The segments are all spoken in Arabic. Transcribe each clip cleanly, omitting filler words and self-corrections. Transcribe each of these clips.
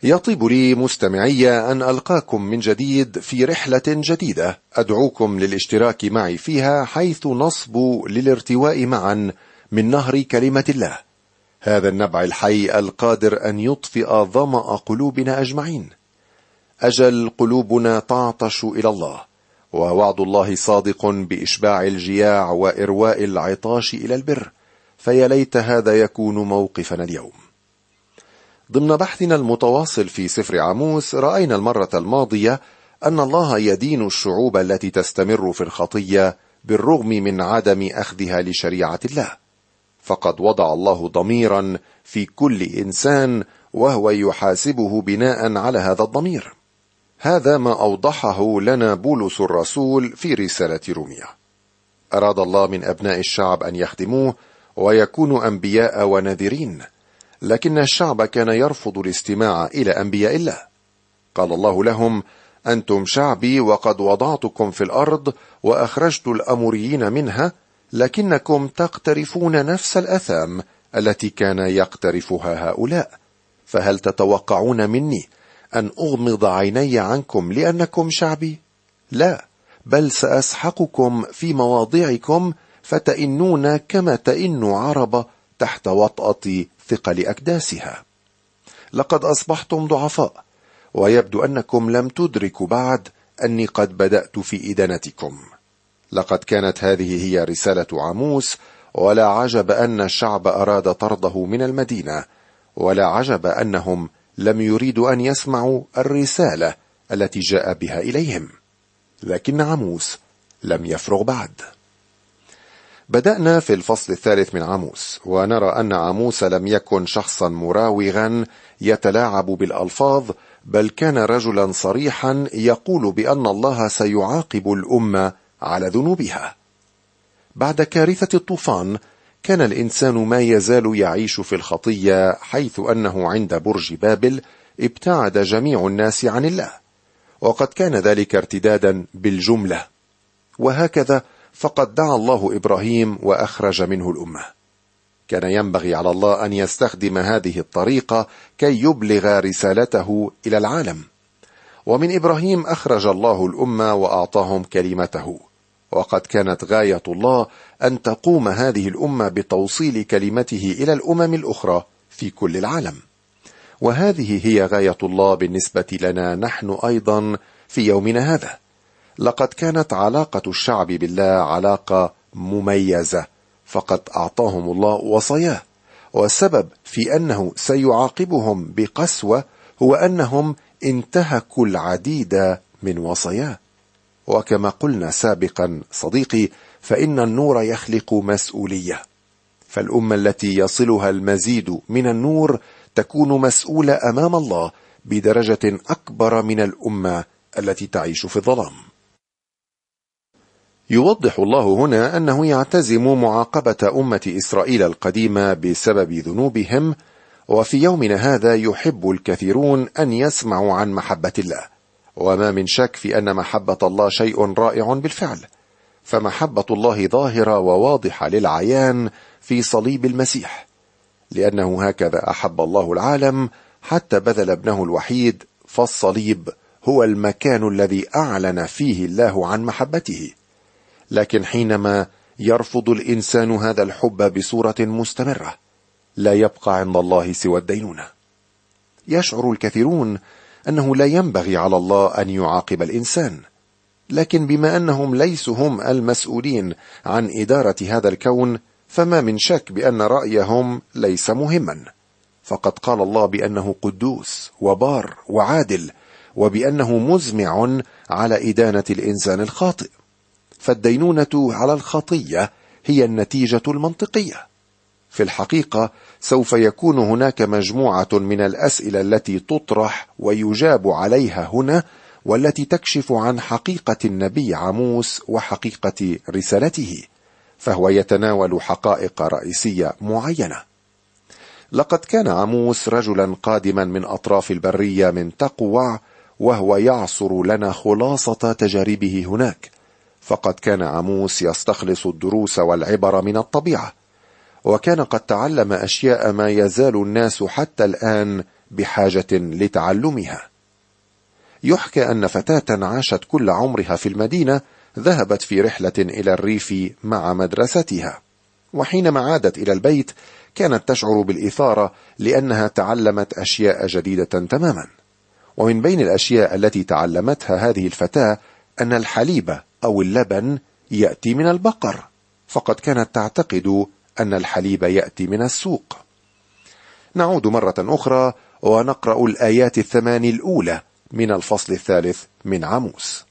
يطيب لي مستمعي أن ألقاكم من جديد في رحلة جديدة أدعوكم للاشتراك معي فيها، حيث نصبو للارتواء معا من نهر كلمة الله، هذا النبع الحي القادر أن يطفئ ظمأ قلوبنا أجمعين. أجل قلوبنا تعطش إلى الله، ووعد الله صادق بإشباع الجياع وإرواء العطاش إلى البر، فيا ليت هذا يكون موقفنا اليوم. ضمن بحثنا المتواصل في سفر عاموس، رأينا المرة الماضية أن الله يدين الشعوب التي تستمر في الخطية بالرغم من عدم أخذها لشريعة الله، فقد وضع الله ضميرا في كل إنسان وهو يحاسبه بناء على هذا الضمير. هذا ما أوضحه لنا بولس الرسول في رسالة روميا. أراد الله من أبناء الشعب أن يخدموه ويكونوا أنبياء ونذرين، لكن الشعب كان يرفض الاستماع إلى أنبياء الله. قال الله لهم: أنتم شعبي وقد وضعتكم في الأرض وأخرجت الأموريين منها، لكنكم تقترفون نفس الأثام التي كان يقترفها هؤلاء، فهل تتوقعون مني أن أغمض عيني عنكم لأنكم شعبي؟ لا، بل سأسحقكم في مواضعكم فتئنون كما تئن عرب تحت وطأة ثقل أكداسها. لقد أصبحتم ضعفاء، ويبدو أنكم لم تدركوا بعد أني قد بدأت في إدانتكم. لقد كانت هذه هي رسالة عاموس، ولا عجب أن الشعب أراد طرده من المدينة، ولا عجب أنهم لم يريدوا أن يسمعوا الرسالة التي جاء بها إليهم. لكن عاموس لم يفرغ بعد. بدأنا في الفصل الثالث من عاموس، ونرى أن عاموس لم يكن شخصا مراوغا يتلاعب بالألفاظ، بل كان رجلا صريحا يقول بأن الله سيعاقب الأمة على ذنوبها. بعد كارثة الطوفان كان الإنسان ما يزال يعيش في الخطية، حيث أنه عند برج بابل ابتعد جميع الناس عن الله، وقد كان ذلك ارتدادا بالجملة. وهكذا فقد دعا الله إبراهيم وأخرج منه الأمة. كان ينبغي على الله أن يستخدم هذه الطريقة كي يبلغ رسالته إلى العالم. ومن إبراهيم أخرج الله الأمة وأعطاهم كلمته، وقد كانت غاية الله أن تقوم هذه الأمة بتوصيل كلمته إلى الأمم الأخرى في كل العالم. وهذه هي غاية الله بالنسبة لنا نحن أيضا في يومنا هذا. لقد كانت علاقة الشعب بالله علاقة مميزة، فقد أعطاهم الله وصاياه، والسبب في أنه سيعاقبهم بقسوة هو أنهم انتهكوا العديد من وصاياه. وكما قلنا سابقا صديقي، فإن النور يخلق مسؤولية، فالأمة التي يصلها المزيد من النور تكون مسؤولة أمام الله بدرجة أكبر من الأمة التي تعيش في الظلام. يوضح الله هنا أنه يعتزم معاقبة أمة إسرائيل القديمة بسبب ذنوبهم، وفي يومنا هذا يحب الكثيرون أن يسمعوا عن محبة الله، وما من شك في أن محبة الله شيء رائع بالفعل، فمحبة الله ظاهرة وواضحة للعيان في صليب المسيح، لأنه هكذا أحب الله العالم حتى بذل ابنه الوحيد، فالصليب هو المكان الذي أعلن فيه الله عن محبته. لكن حينما يرفض الإنسان هذا الحب بصورة مستمرة، لا يبقى عند الله سوى الدينونة. يشعر الكثيرون أنه لا ينبغي على الله أن يعاقب الإنسان، لكن بما أنهم ليسوا هم المسؤولين عن إدارة هذا الكون، فما من شك بأن رأيهم ليس مهما، فقد قال الله بأنه قدوس وبار وعادل، وبأنه مزمع على إدانة الإنسان الخاطئ. فالدينونة على الخطية هي النتيجة المنطقية. في الحقيقة سوف يكون هناك مجموعة من الأسئلة التي تطرح ويجاب عليها هنا، والتي تكشف عن حقيقة النبي عاموس وحقيقة رسالته، فهو يتناول حقائق رئيسية معينة. لقد كان عاموس رجلا قادما من أطراف البرية من تقوع، وهو يعصر لنا خلاصة تجاربه هناك، فقد كان عاموس يستخلص الدروس والعبر من الطبيعة، وكان قد تعلم أشياء ما يزال الناس حتى الآن بحاجة لتعلمها. يحكى أن فتاة عاشت كل عمرها في المدينة ذهبت في رحلة إلى الريف مع مدرستها، وحينما عادت إلى البيت كانت تشعر بالإثارة لأنها تعلمت أشياء جديدة تماما. ومن بين الأشياء التي تعلمتها هذه الفتاة أن الحليب أو اللبن يأتي من البقر، فقد كانت تعتقد أن الحليب يأتي من السوق. نعود مرة أخرى ونقرأ الآيات 8 الأولى من الفصل 3 من عاموس.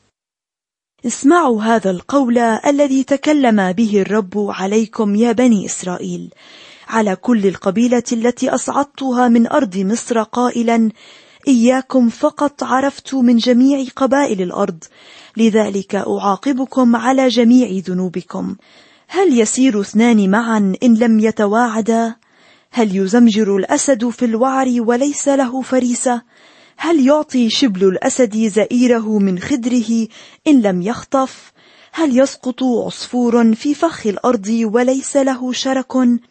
اسمعوا هذا القول الذي تكلم به الرب عليكم يا بني إسرائيل، على كل القبيلة التي أصعدتها من أرض مصر، قائلا: إياكم فقط عرفت من جميع قبائل الأرض، لذلك أعاقبكم على جميع ذنوبكم. هل يسير اثنان معا إن لم يتواعدا؟ هل يزمجر الأسد في الوعر وليس له فريسة؟ هل يعطي شبل الأسد زئيره من خدره إن لم يخطف؟ هل يسقط عصفور في فخ الأرض وليس له شرك؟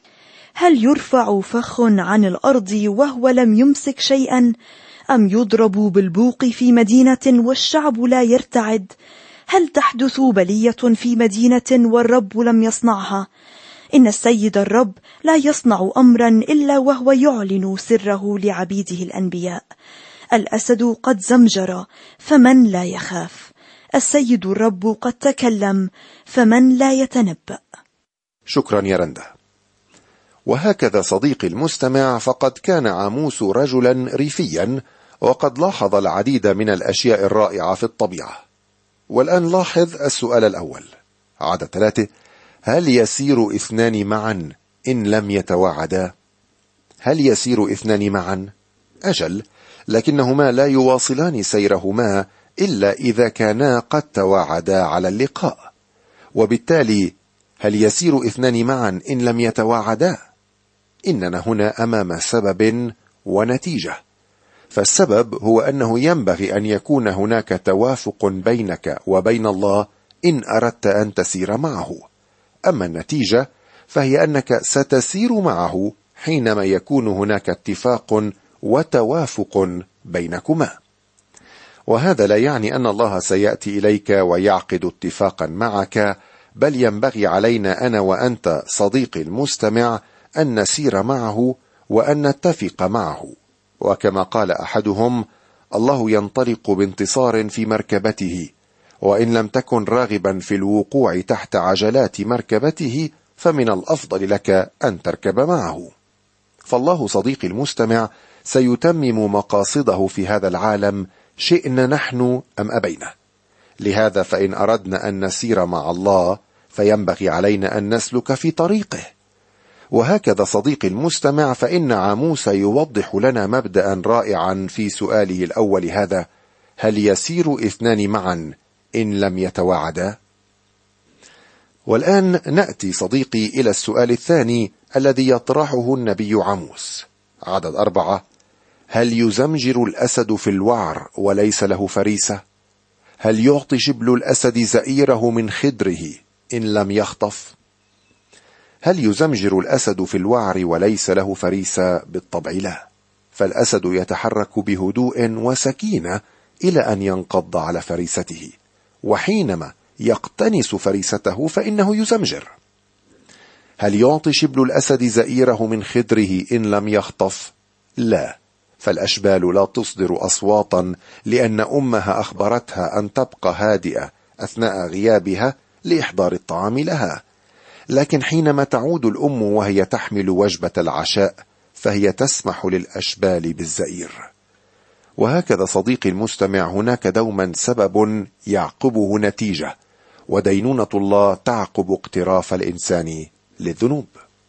هل يرفع فخ عن الأرض وهو لم يمسك شيئا؟ أم يضرب بالبوق في مدينة والشعب لا يرتعد؟ هل تحدث بلية في مدينة والرب لم يصنعها؟ إن السيد الرب لا يصنع أمرا إلا وهو يعلن سره لعبيده الأنبياء. الأسد قد زمجر فمن لا يخاف، السيد الرب قد تكلم فمن لا يتنبأ. شكرا يا رندا. وهكذا صديقي المستمع، فقد كان عاموس رجلا ريفيا، وقد لاحظ العديد من الأشياء الرائعة في الطبيعة. والآن لاحظ السؤال الأول، عدد 3: هل يسير اثنان معا إن لم يتواعدا؟ هل يسير اثنان معا؟ أجل، لكنهما لا يواصلان سيرهما إلا إذا كانا قد تواعدا على اللقاء. وبالتالي هل يسير اثنان معا إن لم يتواعدا؟ إننا هنا أمام سبب ونتيجة. فالسبب هو أنه ينبغي أن يكون هناك توافق بينك وبين الله إن أردت أن تسير معه. أما النتيجة فهي أنك ستسير معه حينما يكون هناك اتفاق وتوافق بينكما. وهذا لا يعني أن الله سيأتي إليك ويعقد اتفاقا معك، بل ينبغي علينا أنا وأنت صديقي المستمع أن نسير معه وأن نتفق معه. وكما قال أحدهم: الله ينطلق بانتصار في مركبته، وإن لم تكن راغبا في الوقوع تحت عجلات مركبته فمن الأفضل لك أن تركب معه. فالله صديقي المستمع سيتمم مقاصده في هذا العالم شئنا نحن أم أبينا. لهذا فإن أردنا أن نسير مع الله فينبغي علينا أن نسلك في طريقه. وهكذا صديقي المستمع، فإن عاموس يوضح لنا مبدأ رائعا في سؤاله الأول هذا: هل يسير اثنان معا إن لم يتواعدا؟ والآن نأتي صديقي إلى السؤال الثاني الذي يطرحه النبي عاموس، عدد 4: هل يزمجر الأسد في الوعر وليس له فريسة؟ هل يعطي شبل الأسد زئيره من خدره إن لم يخطف؟ هل يزمجر الأسد في الوعر وليس له فريسة؟ بالطبع لا، فالأسد يتحرك بهدوء وسكينة إلى أن ينقض على فريسته، وحينما يقتنس فريسته فإنه يزمجر. هل يعطي شبل الأسد زئيره من خدره إن لم يخطف؟ لا، فالأشبال لا تصدر أصواتا لأن أمها أخبرتها أن تبقى هادئة أثناء غيابها لإحضار الطعام لها، لكن حينما تعود الأم وهي تحمل وجبة العشاء فهي تسمح للأشبال بالزئير. وهكذا صديقي المستمع، هناك دوما سبب يعقبه نتيجة، ودينونة الله تعقب اقتراف الإنسان للذنوب.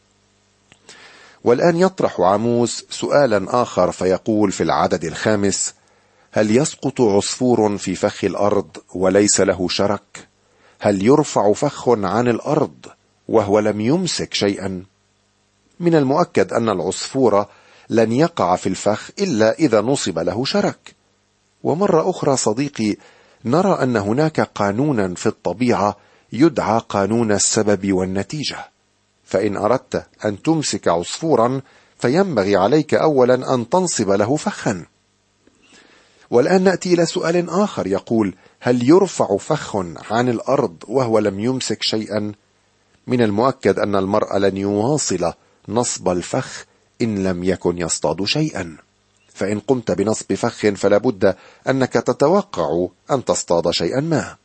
والآن يطرح عاموس سؤالا آخر فيقول في العدد 5: هل يسقط عصفور في فخ الأرض وليس له شرك؟ هل يرفع فخ عن الأرض وهو لم يمسك شيئا؟ من المؤكد أن العصفور لن يقع في الفخ إلا إذا نصب له شرك. ومرة أخرى صديقي، نرى أن هناك قانونا في الطبيعة يدعى قانون السبب والنتيجة. فإن أردت أن تمسك عصفورا فينبغي عليك أولا أن تنصب له فخا. والآن نأتي إلى سؤال آخر يقول: هل يرفع فخ عن الأرض وهو لم يمسك شيئا؟ من المؤكد أن المرء لن يواصل نصب الفخ إن لم يكن يصطاد شيئا، فإن قمت بنصب فخ فلا بد أنك تتوقع أن تصطاد شيئا ما.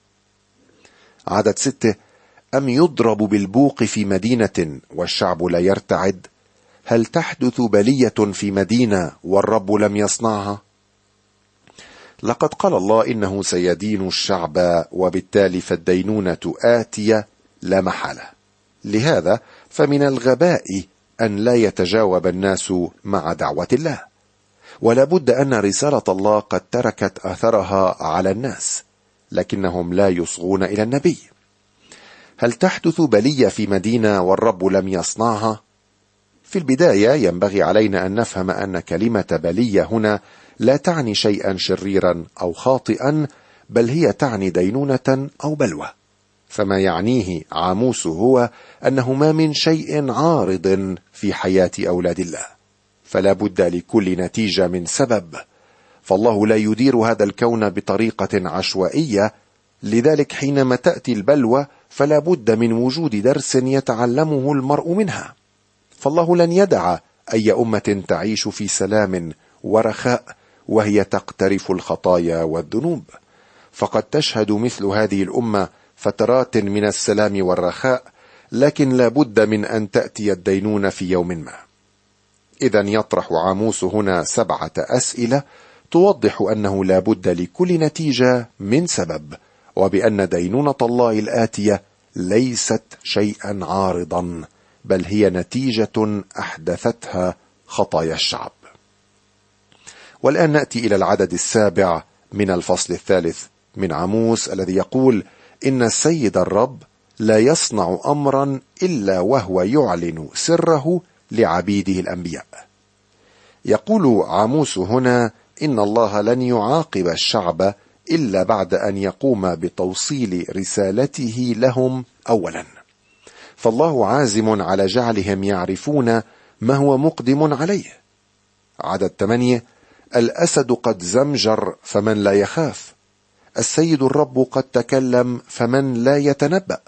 عدد 6: أم يضرب بالبوق في مدينة والشعب لا يرتعد؟ هل تحدث بلية في مدينة والرب لم يصنعها؟ لقد قال الله إنه سيدين الشعب، وبالتالي فالدينونة آتية لا محالة. لهذا فمن الغباء أن لا يتجاوب الناس مع دعوة الله، ولا بد أن رسالة الله قد تركت أثرها على الناس، لكنهم لا يصغون إلى النبي. هل تحدث بلية في مدينة والرب لم يصنعها؟ في البداية ينبغي علينا أن نفهم أن كلمة بلية هنا لا تعني شيئا شريرا أو خاطئا، بل هي تعني دينونة أو بلوى. فما يعنيه عاموس هو أنه ما من شيء عارض في حياة أولاد الله، فلا بد لكل نتيجة من سبب، فالله لا يدير هذا الكون بطريقة عشوائية. لذلك حينما تأتي البلوى فلا بد من وجود درس يتعلمه المرء منها، فالله لن يدع أي أمة تعيش في سلام ورخاء وهي تقترف الخطايا والذنوب، فقد تشهد مثل هذه الأمة فترات من السلام والرخاء، لكن لا بد من أن تأتي الدينونة في يوم ما. إذن يطرح عاموس هنا 7 أسئلة توضح أنه لا بد لكل نتيجة من سبب، وبأن دينونة الله الآتية ليست شيئا عارضا، بل هي نتيجة أحدثتها خطايا الشعب. والآن نأتي إلى العدد 7 من الفصل 3 من عاموس، الذي يقول: إن السيد الرب لا يصنع أمرا إلا وهو يعلن سره لعبيده الأنبياء. يقول عاموس هنا إن الله لن يعاقب الشعب إلا بعد أن يقوم بتوصيل رسالته لهم أولا، فالله عازم على جعلهم يعرفون ما هو مقدم عليه. عدد 8: الأسد قد زمجر فمن لا يخاف، السيد الرب قد تكلم فمن لا يتنبأ.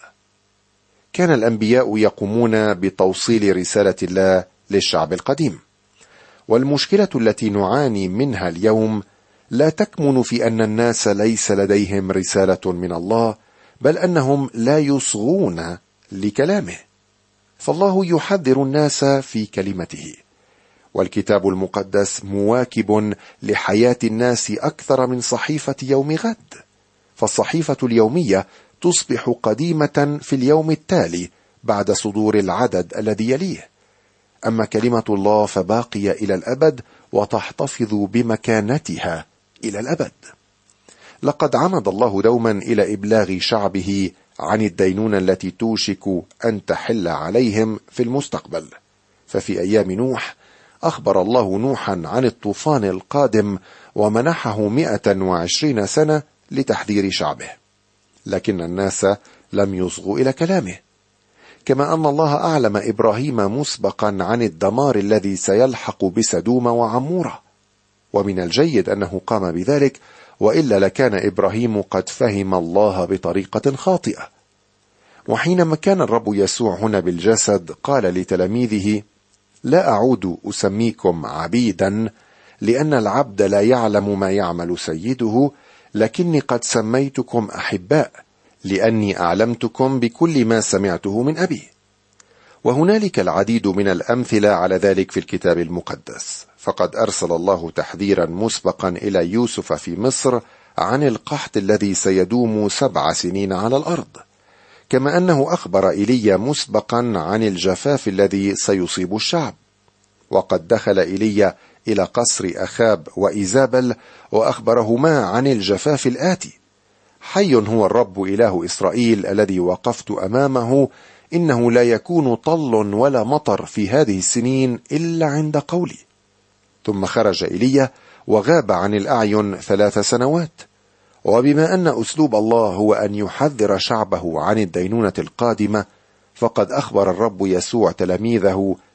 كان الأنبياء يقومون بتوصيل رسالة الله للشعب القديم، والمشكلة التي نعاني منها اليوم لا تكمن في أن الناس ليس لديهم رسالة من الله، بل أنهم لا يصغون لكلامه، فالله يحذر الناس في كلمته، والكتاب المقدس مواكب لحياة الناس أكثر من صحيفة يوم غد، فالصحيفة اليومية تصبح قديمة في اليوم التالي بعد صدور العدد الذي يليه، أما كلمة الله فباقية إلى الأبد وتحتفظ بمكانتها إلى الأبد. لقد عمد الله دوما إلى إبلاغ شعبه عن الدينونة التي توشك أن تحل عليهم في المستقبل، ففي أيام نوح أخبر الله نوحا عن الطوفان القادم ومنحه 120 سنة لتحذير شعبه، لكن الناس لم يصغوا إلى كلامه. كما أن الله أعلم إبراهيم مسبقا عن الدمار الذي سيلحق بسدوم وعمورة، ومن الجيد أنه قام بذلك، وإلا لكان إبراهيم قد فهم الله بطريقة خاطئة. وحينما كان الرب يسوع هنا بالجسد قال لتلاميذه: لا أعود أسميكم عبيدا، لأن العبد لا يعلم ما يعمل سيده، لكني قد سميتكم أحباء، لأني أعلمتكم بكل ما سمعته من أبي. وهنالك العديد من الأمثلة على ذلك في الكتاب المقدس، فقد أرسل الله تحذيرا مسبقا إلى يوسف في مصر عن القحط الذي سيدوم 7 سنين على الأرض، كما أنه أخبر إيليا مسبقا عن الجفاف الذي سيصيب الشعب. وقد دخل إيليا إلى قصر أخاب وإيزابل وأخبرهما عن الجفاف الآتي: حي هو الرب إله إسرائيل الذي وقفت أمامه، إنه لا يكون طل ولا مطر في هذه السنين إلا عند قولي. ثم خرج إيليا وغاب عن الأعين 3 سنوات. وبما أن أسلوب الله هو أن يحذر شعبه عن الدينونة القادمة، فقد أخبر الرب يسوع تلاميذه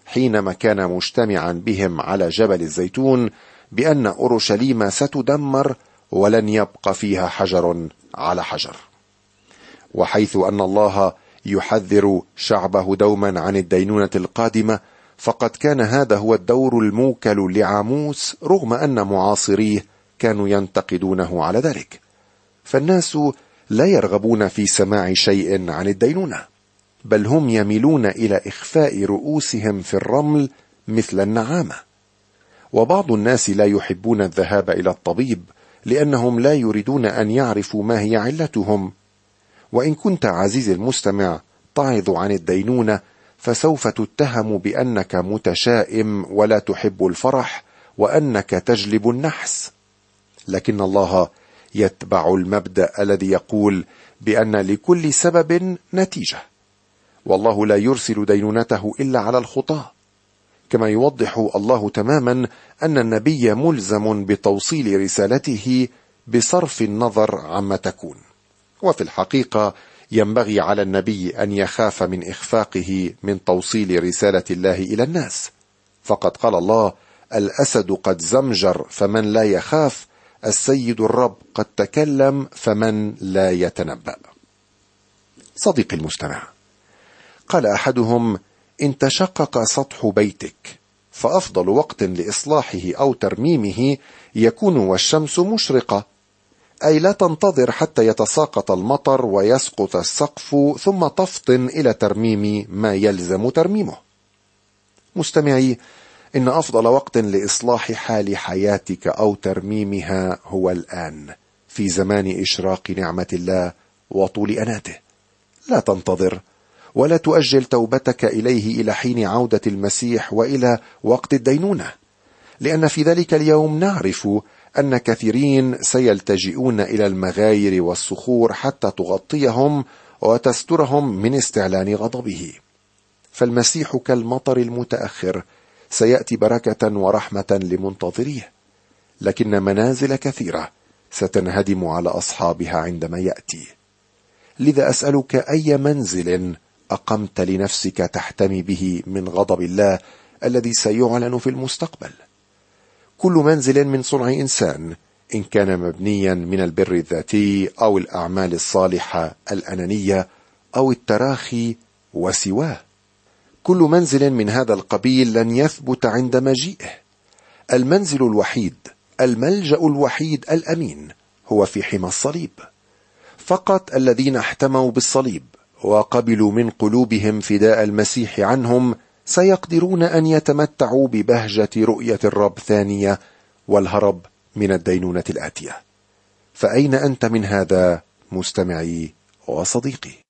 حينما كان مجتمعا بهم على جبل الزيتون بأن أورشليم ستدمر ولن يبقى فيها حجر على حجر. وحيث أن الله يحذر شعبه دوما عن الدينونة القادمة، فقد كان هذا هو الدور الموكل لعاموس، رغم أن معاصريه كانوا ينتقدونه على ذلك. فالناس لا يرغبون في سماع شيء عن الدينونة، بل هم يميلون إلى إخفاء رؤوسهم في الرمل مثل النعامة. وبعض الناس لا يحبون الذهاب إلى الطبيب لأنهم لا يريدون أن يعرفوا ما هي علتهم. وإن كنت عزيزي المستمع تعظ عن الدينونة، فسوف تتهم بأنك متشائم ولا تحب الفرح، وأنك تجلب النحس. لكن الله يتبع المبدأ الذي يقول بأن لكل سبب نتيجة، والله لا يرسل دينونته إلا على الخطاة. كما يوضح الله تماما أن النبي ملزم بتوصيل رسالته بصرف النظر عما تكون. وفي الحقيقة ينبغي على النبي أن يخاف من إخفاقه من توصيل رسالة الله إلى الناس، فقد قال الله: الأسد قد زمجر فمن لا يخاف، السيد الرب قد تكلم فمن لا يتنبأ. صديقي المستمع، قال أحدهم: إن تشقق سطح بيتك فأفضل وقت لإصلاحه أو ترميمه يكون والشمس مشرقة، أي لا تنتظر حتى يتساقط المطر ويسقط السقف ثم تفطن إلى ترميم ما يلزم ترميمه. مستمعي، إن أفضل وقت لإصلاح حال حياتك أو ترميمها هو الآن، في زمان إشراق نعمة الله وطول أناته. لا تنتظر ولا تؤجل توبتك إليه إلى حين عودة المسيح وإلى وقت الدينونة، لأن في ذلك اليوم نعرف أن كثيرين سيلتجئون إلى المغاير والصخور حتى تغطيهم وتسترهم من استعلان غضبه. فالمسيح كالمطر المتأخر سيأتي بركة ورحمة لمنتظريه، لكن منازل كثيرة ستنهدم على أصحابها عندما يأتي. لذا أسألك: أي منزل أقمت لنفسك تحتمي به من غضب الله الذي سيعلن في المستقبل؟ كل منزل من صنع إنسان، إن كان مبنيا من البر الذاتي أو الأعمال الصالحة الأنانية أو التراخي وسواه، كل منزل من هذا القبيل لن يثبت عند مجيئه. المنزل الوحيد، الملجأ الوحيد الأمين هو في حمى الصليب. فقط الذين احتموا بالصليب وقبلوا من قلوبهم فداء المسيح عنهم سيقدرون أن يتمتعوا ببهجة رؤية الرب ثانية والهرب من الدينونة الآتية. فأين أنت من هذا مستمعي وصديقي؟